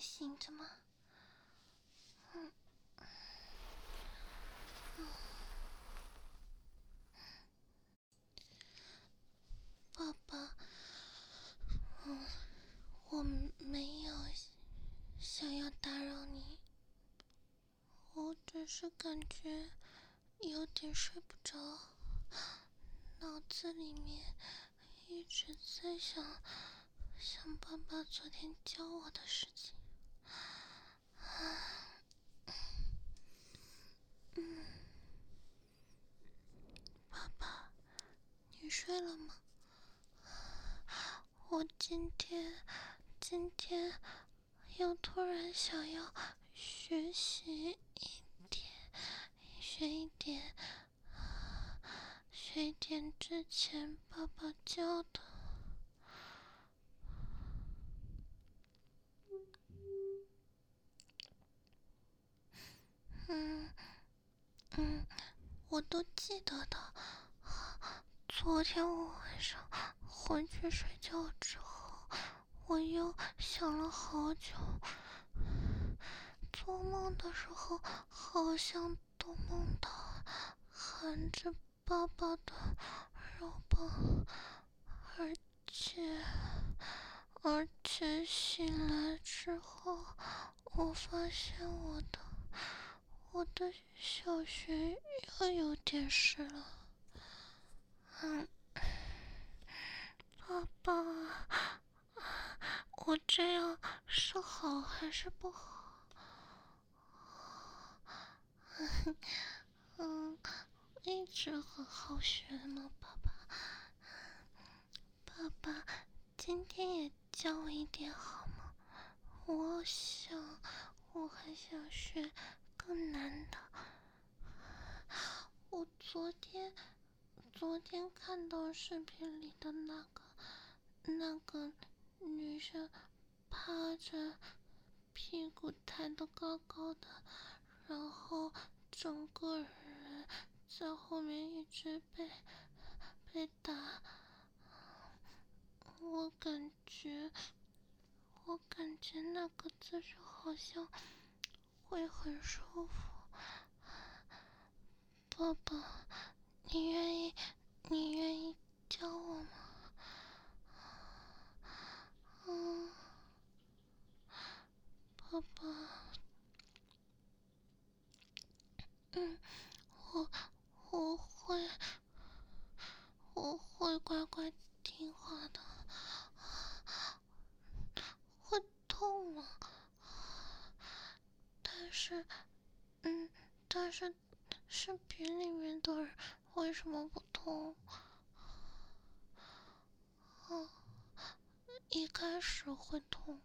醒着吗？爸爸，我没有想要打扰你，我只是感觉有点睡不着，脑子里面一直在想爸爸昨天教我的事情。爸爸，你睡了吗？我今天又突然想要学一点之前爸爸教的。我都记得的。昨天我晚上回去睡觉之后，我又想了好久。做梦的时候，好像都梦到含着爸爸的肉棒，而且醒来之后，我发现我的小穴又有点湿了。爸爸，我这样是好还是不好？一直很好学嘛，爸爸。爸爸，今天也教我一点好吗？我还想学更难的。我昨天看到视频里的那个女生趴着，屁股抬得高高的，然后整个人在后面一直被打。我感觉那个姿势好像会很舒服。爸爸，你愿意教我吗？爸爸，我我会乖乖听话的。会痛吗？但是视频里面的人为什么不痛？一开始会痛。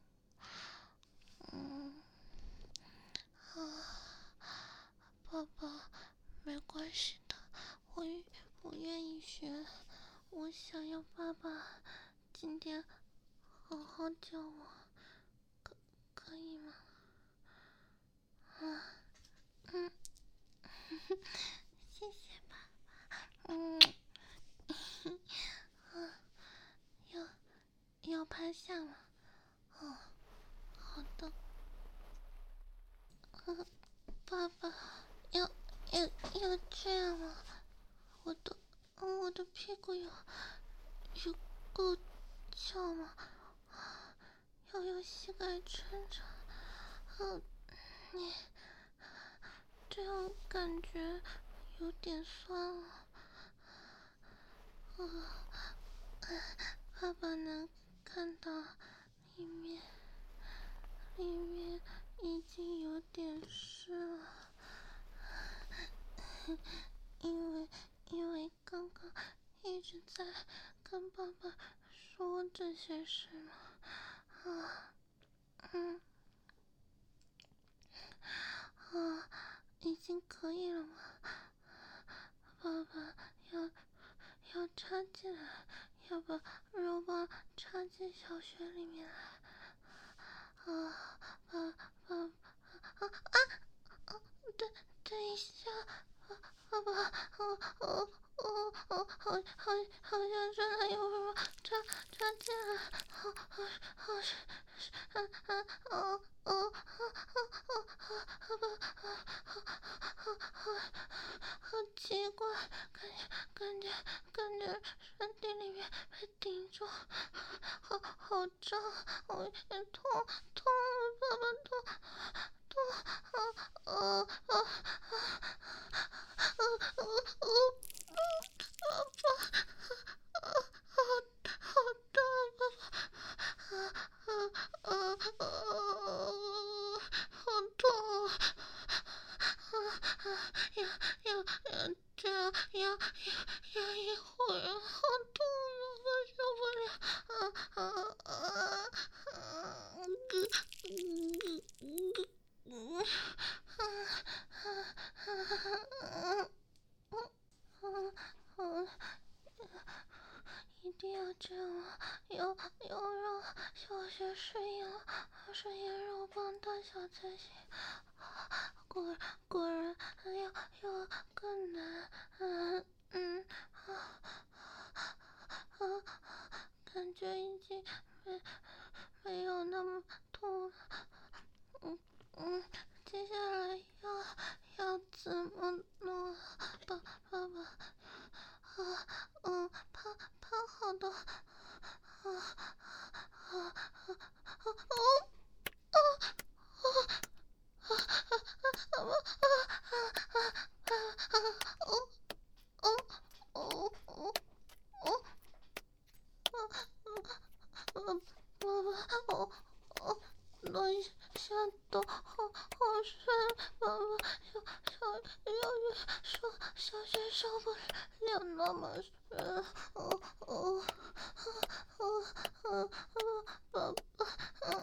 爸爸，没关系的，我愿意学。我想要爸爸今天好好教我，可以吗？谢谢爸爸。要趴下吗？好的。爸爸，要这样吗？我的屁股有够翘吗？要用膝盖撑着。你这样感觉有点酸了。爸爸能看到里面已经有点湿了。因为刚刚一直在跟爸爸说这些事嘛。已经可以了吗？爸爸要插进来，要把肉棒插进小穴里面来。等一下，爸爸， 好像真的有什么插进来，好奇怪，感觉身体里面被顶住，好胀，我有点痛，爸爸好大，好痛，这样要一会儿，好痛啊，我受不了，一定要这样啊！要让小学适应了，是腌肉棒大小才行。果然要更难，感觉已经没有那么痛了，接下来要怎么弄啊？爸爸，怕好多，等一下都好深，爸爸，小学受不了那么深，爸爸，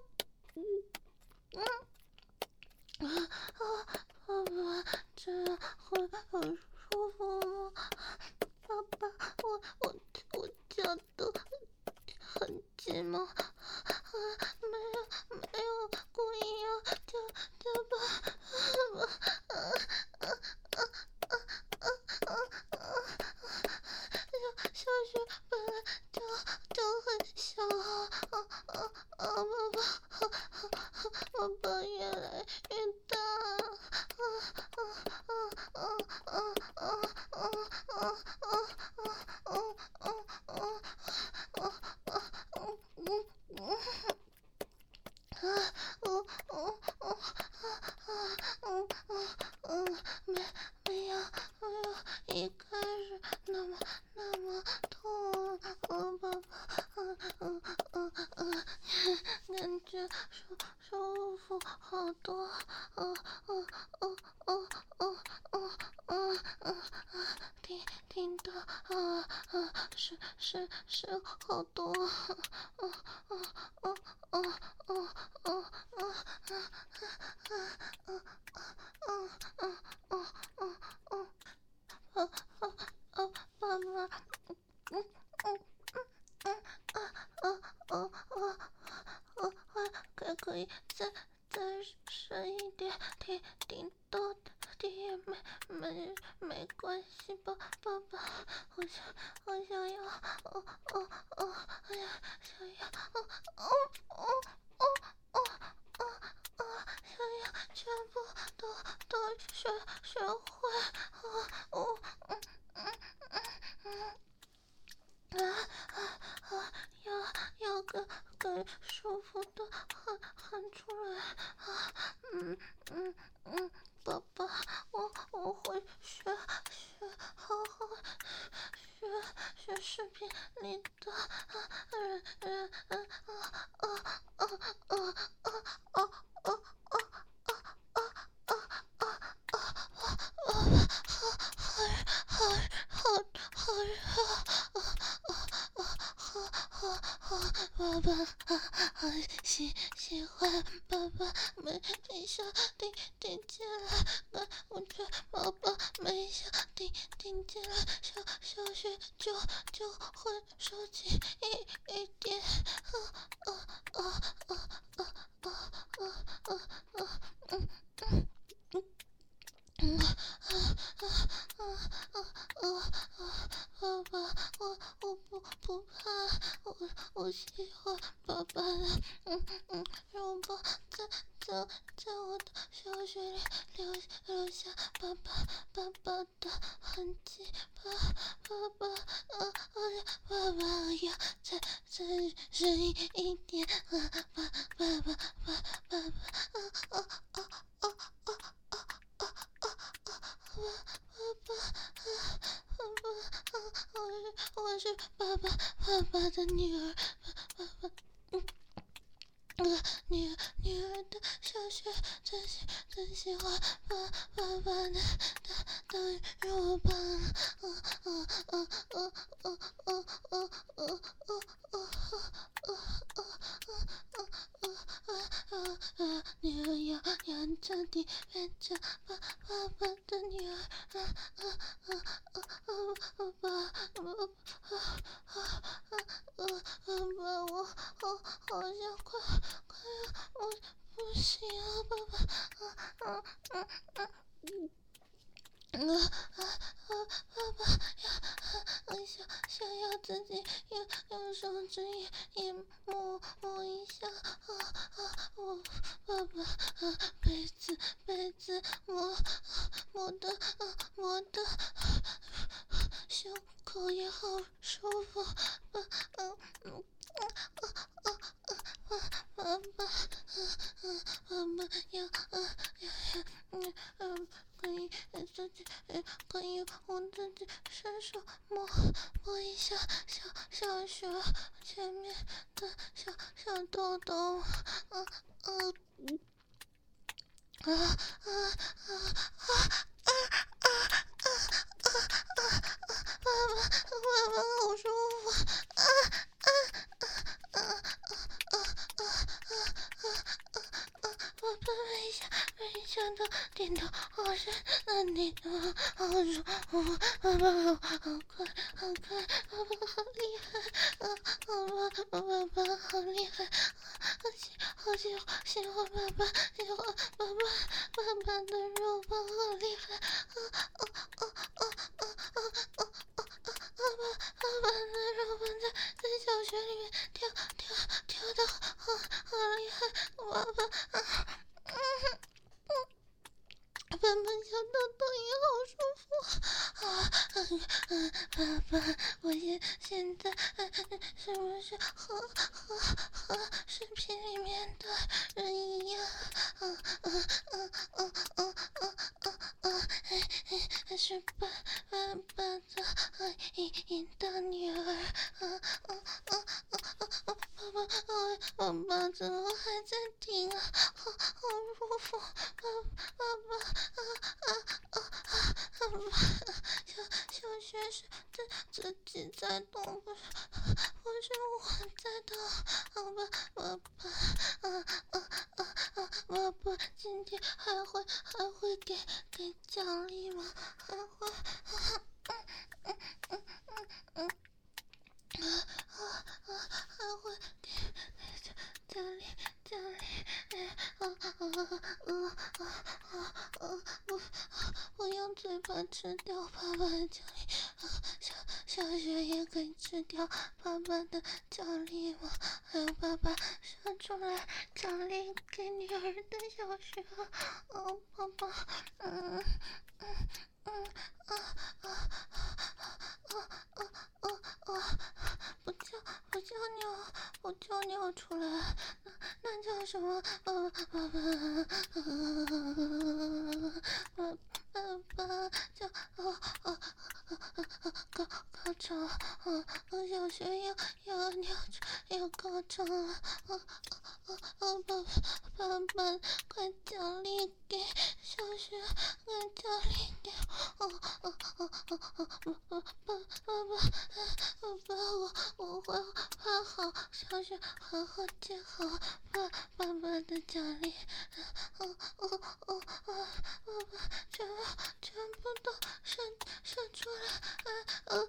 爸爸，这样会很舒服吗？爸爸，我脚都很紧吗？没有故意要叫爸小学本来就很小，爸爸越来越大，没有一开始那么痛，爸爸，感觉舒服好多，听到是好多，爸爸，可以再深一点，挺多的，也没关系吧，爸爸，我想要，哎呀，想要，想要全部都学会，要更舒服的喊出来，爸爸，我会好好学视频里的人，爸爸，喜欢爸爸没想顶进来，我觉爸爸没想顶进来，小学就会收紧一点， 我喜欢爸爸的肉包在我的小穴里留下爸爸的痕迹，爸爸要再深一点，爸爸我是爸爸的女儿，女儿的小穴真喜欢爸爸的肉棒，女儿要彻底变成爸爸的女儿，爸，我好像快我不行了，爸爸，爸爸想要自己用手指也摸一下，我爸爸被子摸的胸口也好舒服，爸爸要可以我自己伸手摸一下小穴前面的小豆豆，爸爸好舒服，我微笑的点头，好深的点头，好舒服，爸爸好快，爸爸好厉害，爸爸好厉害，好喜欢爸爸的肉棒好厉害，爸爸的肉棒在小穴里面跳的好厉害，爸爸。爸爸小豆豆也好舒服爸爸，我现在是不是和视频里面的人一样？是爸爸的女儿，爸爸怎么还在听啊？好舒服，爸爸，小学是自己在动，不是我在动，爸爸今天还会给奖励吗？还会给奖励，我用嘴巴吃掉爸爸的奖励，小雪也可以吃掉爸爸的奖励吗？还有爸爸生出来奖励给女儿的小雪，爸爸，不叫尿出来，那叫什么？爸叫高潮，小学要尿要高潮了，爸，快奖励给小学，快奖励给爸，我会画好小学，好好接好爸爸的奖励，爸爸全部都生出来，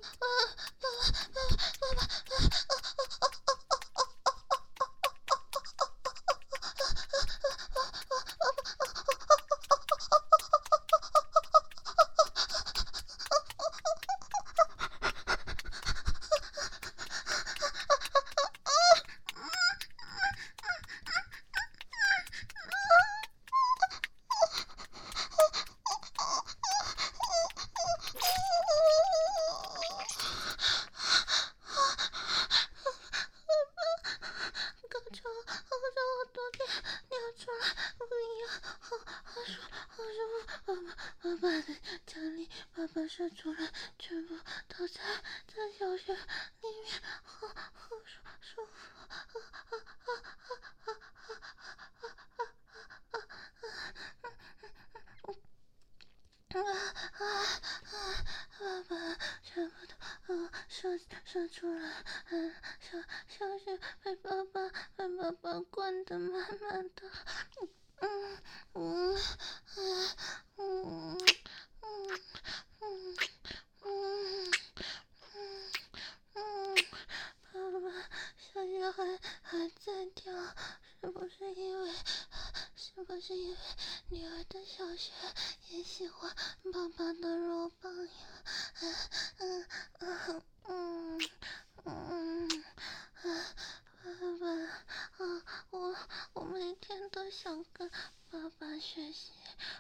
爸爸的奖励，爸爸射出来，全部都在小穴里面，好舒服。爸爸全部都射出来，小穴被爸爸灌得满满的，爸爸小穴还在跳，是不是因为女儿的小穴也喜欢爸爸的肉棒呀？爸爸，我每天都想跟爸爸学习，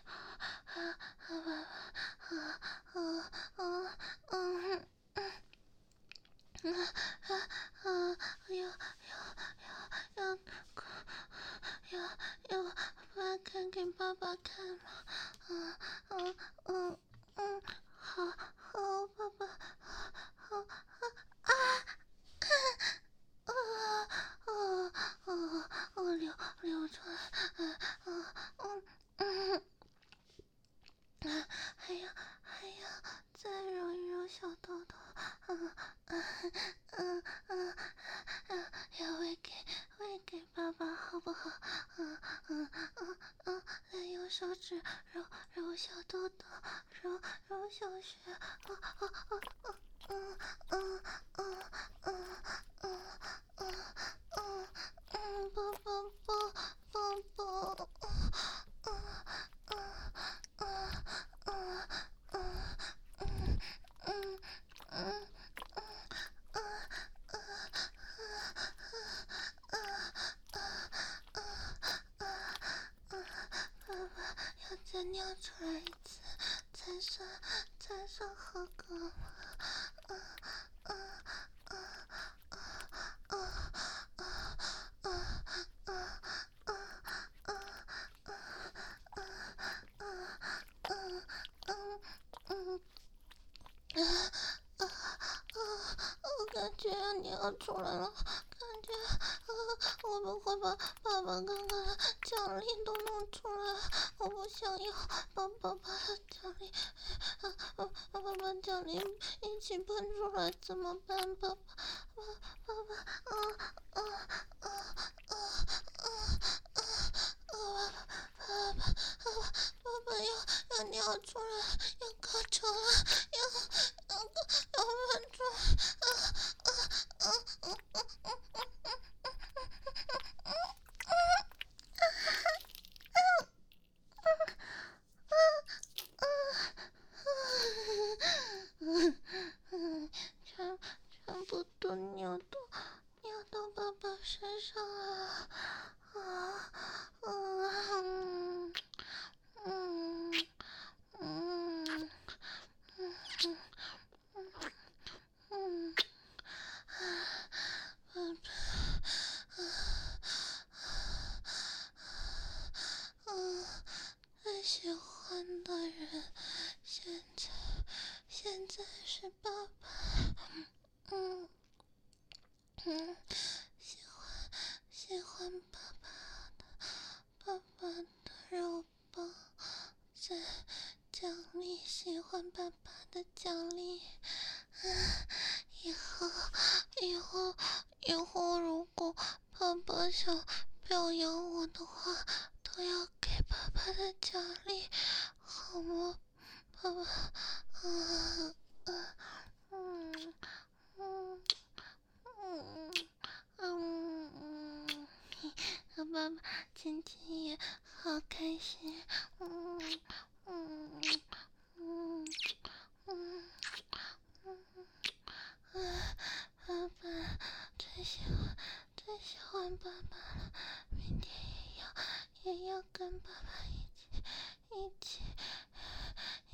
要翻看给爸爸看吗？好，爸爸，好流出来，还要再揉一揉小豆豆，要喂给爸爸好不好？再用手指揉小豆豆，揉小穴，宝，爸爸要再尿出来一次，才算合格吗？我感觉要尿出来了，感觉我不会把爸爸刚刚的奖励都弄出来，我不想要把爸爸的奖励，爸爸奖励一起喷出来怎么办？爸爸要尿出来，要高潮了，要喷出全部都尿到爸爸身上了，最喜欢的人现在是爸爸，喜欢爸爸的肉棒，在奖励喜欢爸爸的奖励，以后如果爸爸想表扬我的话，都要给爸爸的奖励，好吗？爸爸，和爸爸亲亲也好开心，爸爸最喜欢爸爸了，明天也要跟爸爸一起